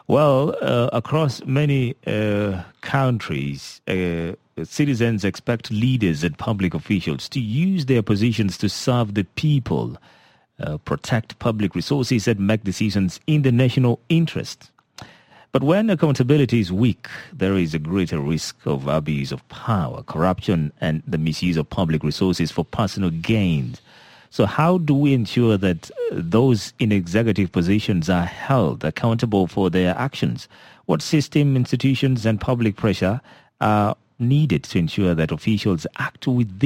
Well, across many countries, citizens expect leaders and public officials to use their positions to serve the people, protect public resources, and make decisions in the national interest. But when accountability is weak, there is a greater risk of abuse of power, corruption, and the misuse of public resources for personal gains. So how do we ensure that those in executive positions are held accountable for their actions? What system, institutions, and public pressure are needed to ensure that officials act with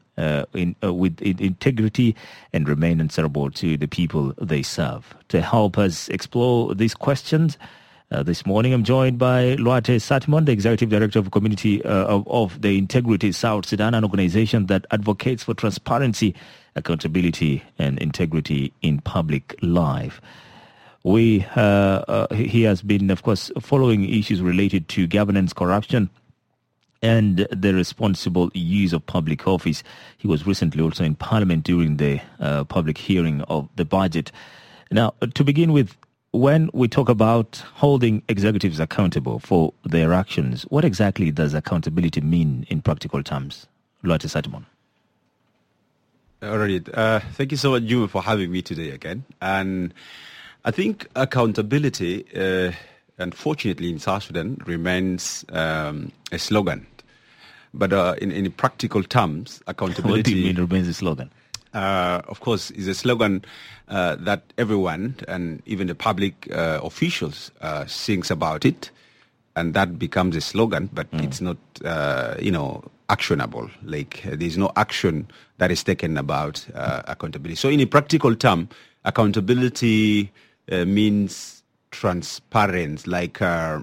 integrity and remain answerable to the people they serve? To help us explore these questions, this morning I'm joined by Luate Satmon, the Executive Director of Community of the Integrity South Sudan, an organization that advocates for transparency, accountability, and integrity in public life. He has been, of course, following issues related to governance, corruption, and the responsible use of public office. He was recently also in Parliament during the public hearing of the budget. Now, to begin with, when we talk about holding executives accountable for their actions, what exactly does accountability mean in practical terms? Luate Satmon. All right. Thank you so much, Juma, for having me today again. And I think accountability, unfortunately, in South Sudan remains a slogan. But in practical terms, accountability... What do you mean remains a slogan? Of course, is a slogan that everyone and even the public officials sings about it, and that becomes a slogan, but it's not, actionable. Like there's no action that is taken about accountability. So in a practical term, accountability means transparency, like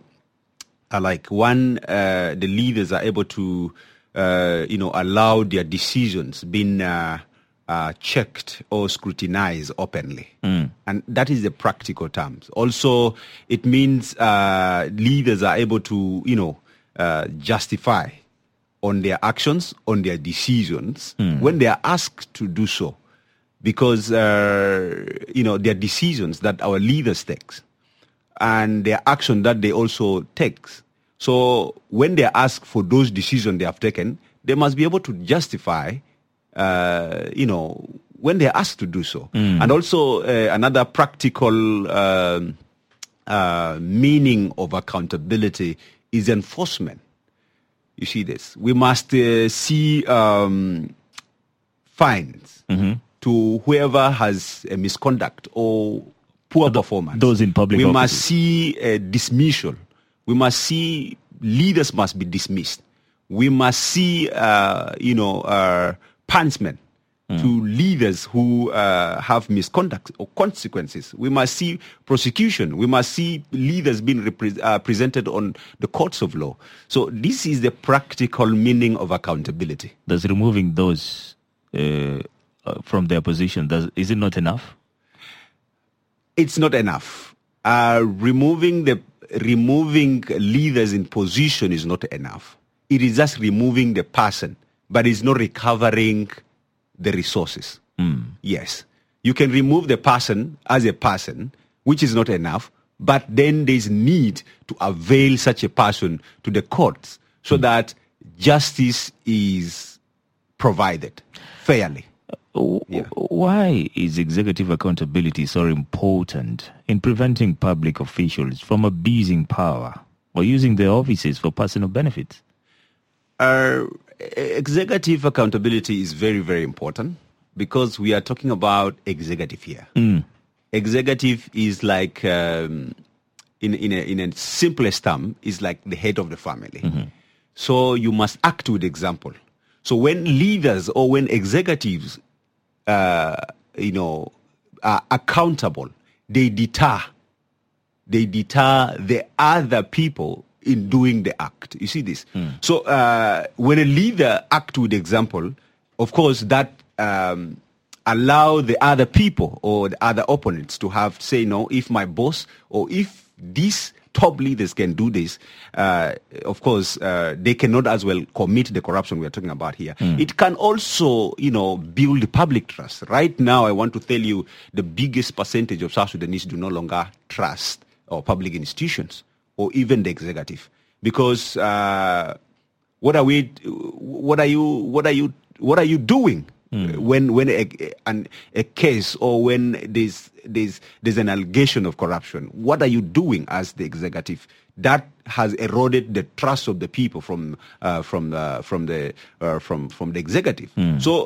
when the leaders are able to, allow their decisions being checked or scrutinized openly. And that is the practical terms. Also, it means leaders are able to, justify on their actions, on their decisions, when they are asked to do so. Because, their decisions that our leaders take and their action that they also take. So when they ask for those decisions they have taken, they must be able to justify when they're asked to do so. And also another practical meaning of accountability is enforcement. You see this. We must see fines to whoever has a misconduct or poor performance. Those in public offices. We must see a dismissal. We must see leaders must be dismissed. We must see, punishment to leaders who have misconduct or consequences. We must see prosecution. We must see leaders being presented on the courts of law. So this is the practical meaning of accountability. Does removing those from their position, is it not enough? It's not enough. Removing leaders in position is not enough. It is just removing the person, but it's not recovering the resources. Yes. You can remove the person as a person, which is not enough, but then there's need to avail such a person to the courts so that justice is provided fairly. Why is executive accountability so important in preventing public officials from abusing power or using their offices for personal benefits? Executive accountability is very, very important because we are talking about executive here. Executive is like, in a simplest term, is like the head of the family. So you must act with example. So when leaders or when executives, are accountable, they deter the other people in doing the act. You see this? So when a leader acts with example, of course, that allow the other people or the other opponents to have say, no, if my boss or if these top leaders can do this, of course, they cannot as well commit the corruption we are talking about here. It can also, build public trust. Right now, I want to tell you the biggest percentage of South Sudanese do no longer trust or public institutions or even the executive, because what are you doing when a case or when there's an allegation of corruption? What are you doing as the executive? That has eroded the trust of the people from the executive. So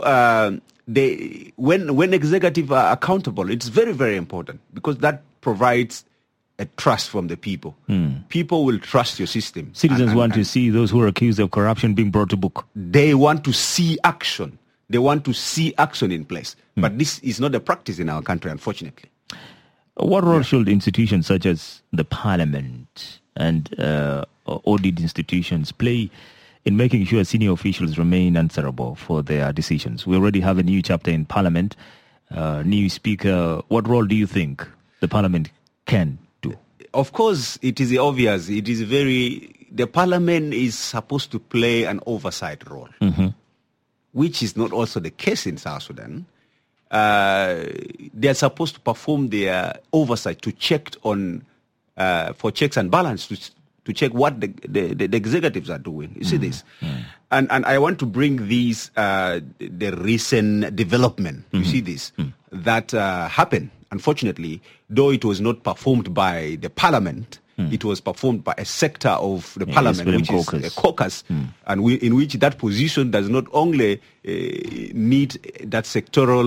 when executive are accountable, it's very, very important, because that provides a trust from the people. People will trust your system. Citizens want to see those who are accused of corruption being brought to book. They want to see action. They want to see action in place. But this is not the practice in our country, unfortunately. What role should institutions such as the parliament and audit institutions play in making sure senior officials remain answerable for their decisions? We already have a new chapter in parliament, new speaker. What role do you think the parliament can do? Of course, it is obvious. The parliament is supposed to play an oversight role, which is not also the case in South Sudan. They are supposed to perform their oversight to check on, for checks and balance, to check what the executives are doing. You see this? And I want to bring these, the recent development, you see this, that happened. Unfortunately, though it was not performed by the parliament, it was performed by a sector of the parliament, which is a caucus, and in which that position does not only need that sectoral,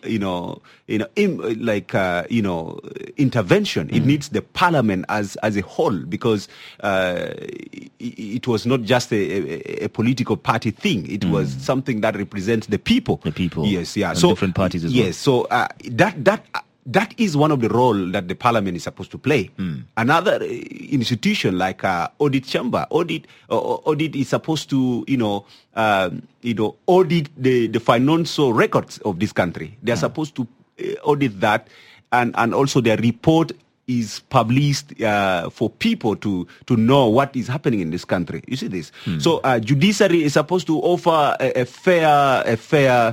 intervention. It needs the parliament as a whole, because it was not just a political party thing. It was something that represents the people. The people. Yes, yeah. So different parties as well. Yes. So that is one of the role that the parliament is supposed to play. Another institution like audit chamber, audit is supposed to audit the financial records of this country. They are supposed to audit that, and also their report is published for people to know what is happening in this country. You see this? So judiciary is supposed to offer a fair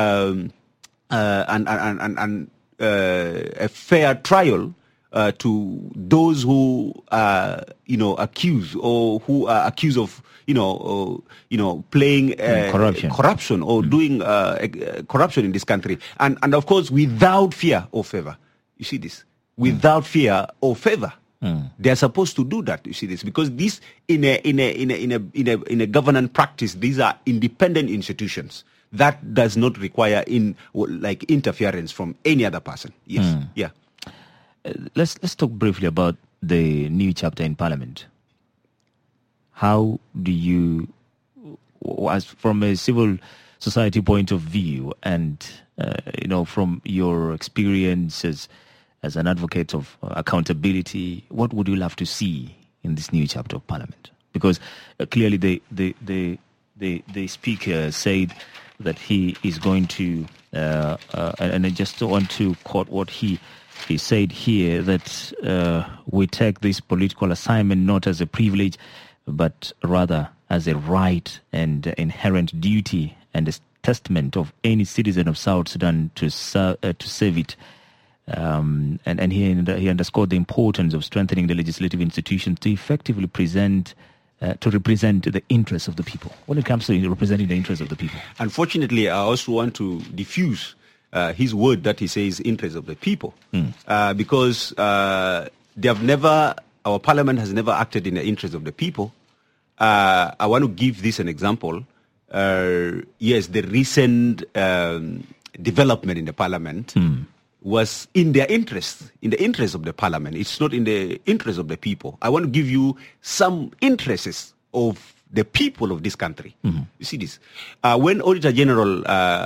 trial to those who are accused, or who are accused of playing corruption or doing corruption in this country, and of course without fear or favor. You see this? Without fear or favor. They are supposed to do that. You see this? Because this in a governance practice, these are independent institutions. That does not require interference from any other person. Yes, yeah. Let's talk briefly about the new chapter in Parliament. How do you, as from a civil society point of view, and from your experiences as an advocate of accountability, what would you love to see in this new chapter of Parliament? Because clearly the speaker said that he is going to, and I just want to quote what he said here, that we take this political assignment not as a privilege, but rather as a right and inherent duty and a testament of any citizen of South Sudan to serve it. And he underscored the importance of strengthening the legislative institutions to effectively represent the interests of the people when it comes to representing the interests of the people. Unfortunately, I also want to diffuse his word that he says interests of the people, because our parliament has never acted in the interest of the people. I want to give this an example. Yes, the recent development in the parliament was in their interest, in the interest of the parliament. It's not in the interest of the people. I want to give you some interests of the people of this country. You see this? When Auditor General,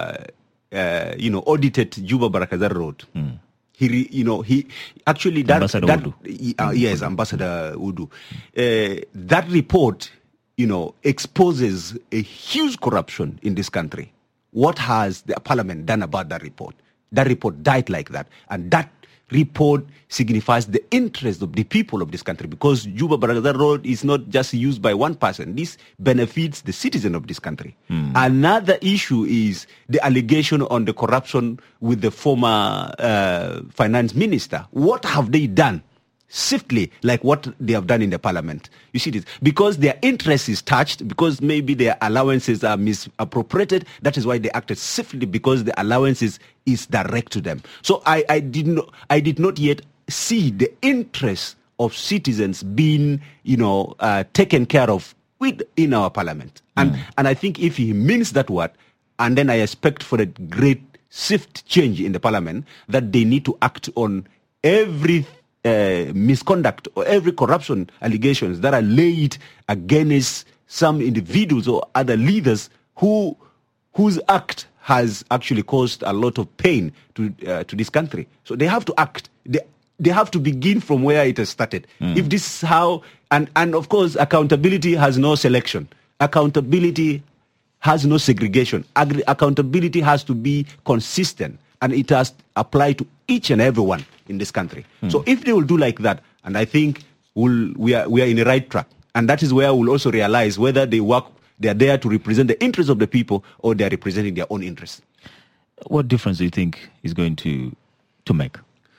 audited Juba Barakazar Road, he actually Ambassador Udu. Yes, Ambassador Udu. That report, exposes a huge corruption in this country. What has the parliament done about that report? That report died like that. And that report signifies the interest of the people of this country, because Juba Barakazar Road is not just used by one person. This benefits the citizen of this country. Another issue is the allegation on the corruption with the former finance minister. What have they done swiftly like what they have done in the parliament. You see this? Because their interest is touched, because maybe their allowances are misappropriated. That is why they acted swiftly, because the allowances is direct to them. So I did not yet see the interest of citizens being, taken care of in our parliament. And I think if he means that word, and then I expect for a great swift change in the parliament, that they need to act on every misconduct or every corruption allegations that are laid against some individuals or other leaders whose act has actually caused a lot of pain to this country. So they have to act. They have to begin from where it has started. If this is how, and of course, accountability has no selection. Accountability has no segregation. Accountability has to be consistent, and it has applied to each and everyone in this country. So if they will do like that, and I think we are in the right track, and that is where we'll also realize whether they are there to represent the interests of the people or they are representing their own interests. What difference do you think is going to make?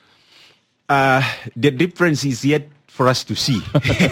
The difference is yet for us to see,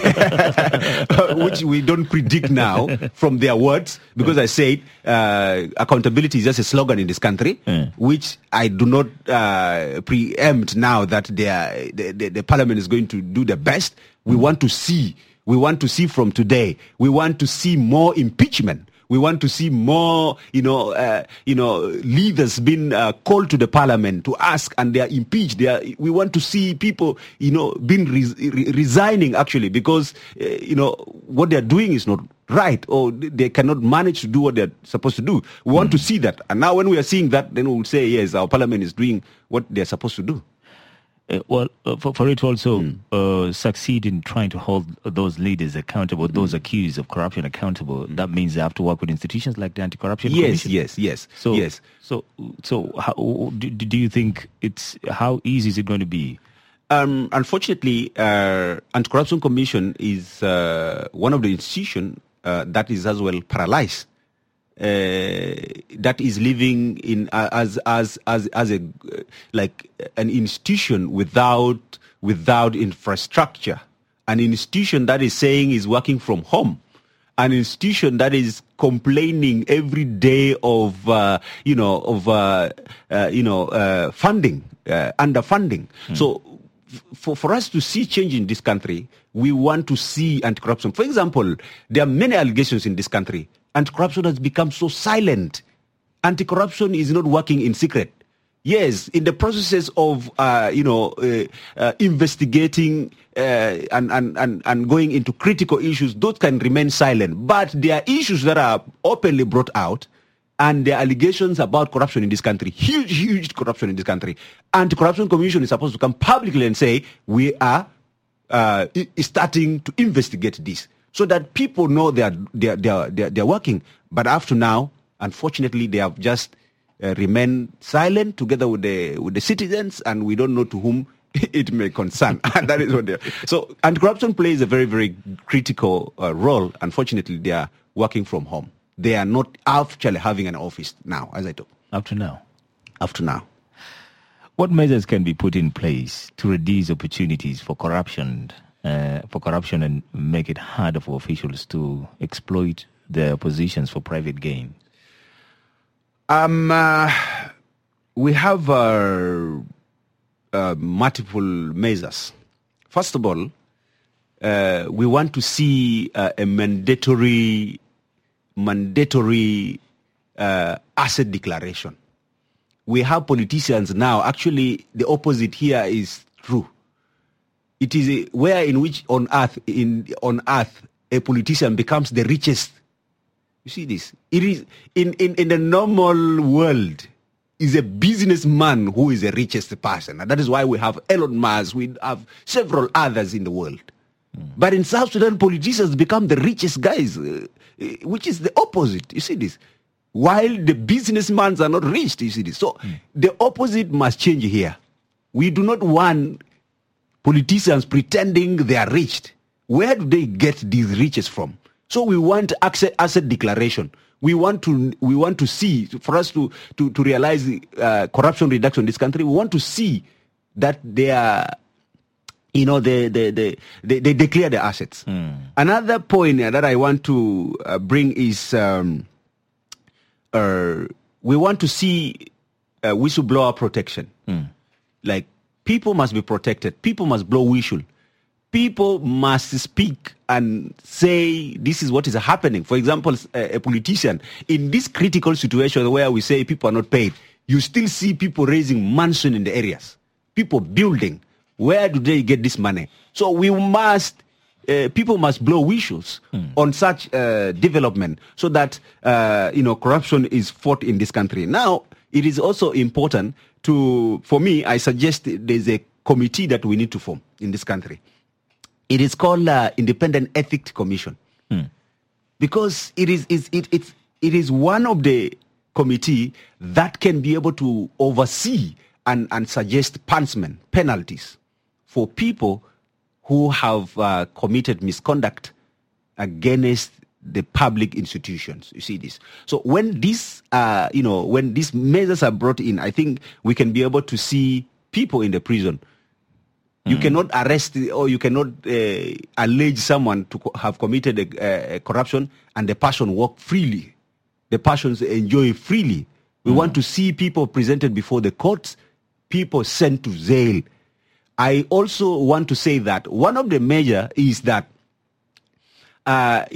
which we don't predict now from their words, because I said accountability is just a slogan in this country, which I do not preempt now that the parliament is going to do the best. We want to see from today. We want to see more impeachment. We want to see more, leaders being called to the parliament to ask, and they are impeached. We want to see people, being resigning actually, because what they are doing is not right, or they cannot manage to do what they are supposed to do. We want to see that, and now when we are seeing that, then we will say yes, our parliament is doing what they are supposed to do. For it to also succeed in trying to hold those leaders accountable, those accused of corruption accountable, that means they have to work with institutions like the Anti-Corruption Commission. Yes. So how, do you think how easy is it going to be? Unfortunately, Anti-Corruption Commission is one of the institutions that is as well paralyzed. That is living in as a like an institution without infrastructure, an institution that is saying is working from home, an institution that is complaining every day of funding, underfunding. So for us to see change in this country, we want to see anti-corruption. For example, there are many allegations in this country. Anti-corruption has become so silent. Anti-corruption is not working in secret. Yes, in the processes of investigating and going into critical issues, those can remain silent. But there are issues that are openly brought out, and there are allegations about corruption in this country, huge corruption in this country. Anti-Corruption Commission is supposed to come publicly and say, we are starting to investigate this, so that people know they are working. But after now, unfortunately, they have just remained silent together with the citizens, and we don't know to whom it may concern. And that is what they are. So anti-corruption plays a very, very critical role. Unfortunately, they are working from home. They are not actually having an office now, as I talk. Up to now. What measures can be put in place to reduce opportunities for corruption and make it harder for officials to exploit their positions for private gain? We have multiple measures. First of all, we want to see a mandatory asset declaration. We have politicians now. Actually, the opposite here is true. It is where in which on earth a politician becomes the richest. You see this? It is in the normal world is a businessman who is the richest person, and that is why we have Elon Musk. We have several others in the world. But in South Sudan, politicians become the richest guys, which is the opposite. You see this? While the businessmen are not rich, you see this? So the opposite must change here. We do not want politicians pretending they are rich. Where do they get these riches from? So we want asset declaration. We want to see, for us to realize corruption reduction in this country, we want to see that there are they declare the assets. Another point that I want to bring is we want to see whistleblower protection. Like, people must be protected. People must blow whistle. People must speak and say this is what is happening. For example, a politician, in this critical situation where we say people are not paid, you still see people raising mansion in the areas, people building. Where do they get this money? So people must blow whistles on such development so that, corruption is fought in this country. Now, it is also important for me, I suggest there's a committee that we need to form in this country. It is called Independent Ethics Commission, because it is one of the committee that can be able to oversee and suggest punishment, penalties for people who have committed misconduct against the public institutions. You see this. So when these measures are brought in, I think we can be able to see people in the prison. You cannot arrest or you cannot allege someone to have committed a corruption and the person walk freely. The persons enjoy freely. We want to see people presented before the courts, people sent to jail. I also want to say that one of the measures is that, at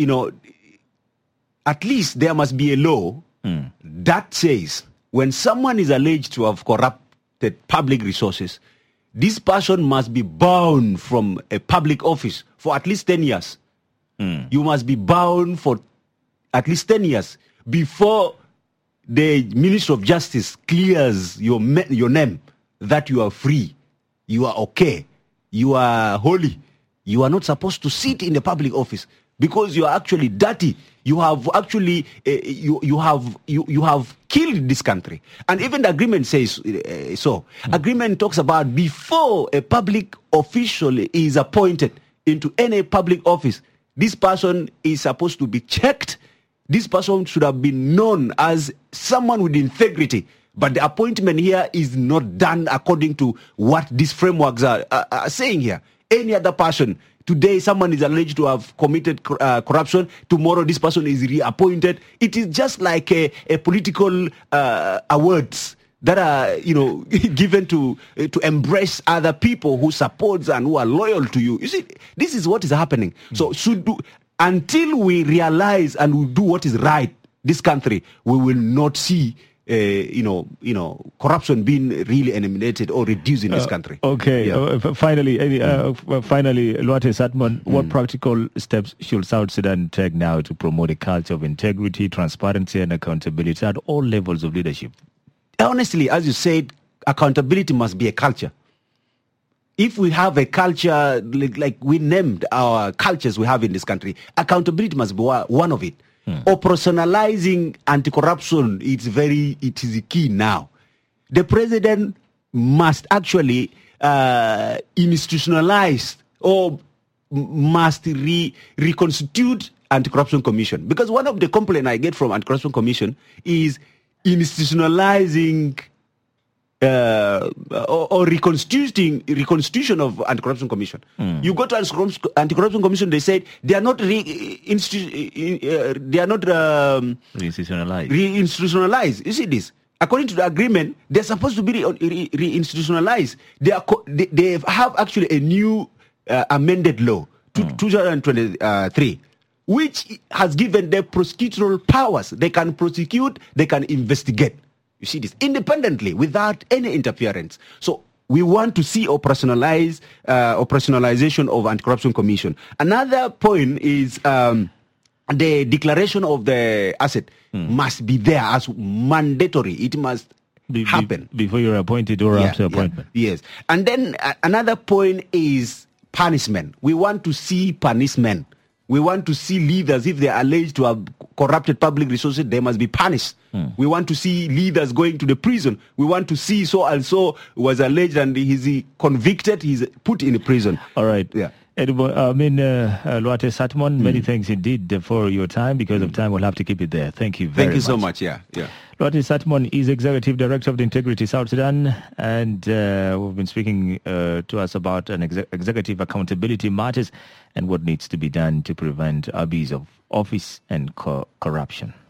least there must be a law that says when someone is alleged to have corrupted public resources, this person must be bound from a public office for at least 10 years. You must be bound for at least 10 years before the Ministry of Justice clears your name that you are free, you are okay, you are holy. You are not supposed to sit in the public office because you are actually dirty. You have actually you have killed this country, and even the agreement says so. Agreement talks about before a public official is appointed into any public office, this person is supposed to be checked. This person should have been known as someone with integrity. But the appointment here is not done according to what these frameworks are saying here. Any other person, today someone is alleged to have committed corruption, tomorrow this person is reappointed. It is just like a political awards that are, given to embrace other people who support and who are loyal to you. You see, this is what is happening. So until we realize and we do what is right, this country, we will not see corruption being really eliminated or reduced in this country. Okay. Finally, Lwate Satmon, what practical steps should South Sudan take now to promote a culture of integrity, transparency, and accountability at all levels of leadership? Honestly, as you said, accountability must be a culture. If we have a culture, like we named our cultures we have in this country, accountability must be one of it. Operationalizing anti-corruption, it is key now. The president must actually institutionalize or must reconstitute anti-corruption commission. Because one of the complaints I get from anti-corruption commission is institutionalizing or reconstitution of anti-corruption commission. You go to anti-corruption commission, they said they are not reinstitutionalized. You see this? According to the agreement, they're supposed to be reinstitutionalized. They have actually a new amended law, 2023, which has given them prosecutorial powers. They can prosecute, they can investigate. You see this independently without any interference. So we want to see operationalization of anti-corruption commission. Another point is the declaration of the asset must be there as mandatory. It must happen before you're appointed or after appointment. Yes, and then another point is punishment. We want to see punishment. We want to see leaders, if they are alleged to have corrupted public resources, they must be punished. We want to see leaders going to the prison. We want to see so and so was alleged and he's convicted, he's put in prison. All right. Yeah. Luate Satmon, many thanks indeed for your time. Because of time, we'll have to keep it there. Thank you very much. Thank you so much. Yeah. Luate Satmon is Executive Director of the Integrity South Sudan, and we've been speaking to us about an executive accountability matters and what needs to be done to prevent abuse of office and corruption.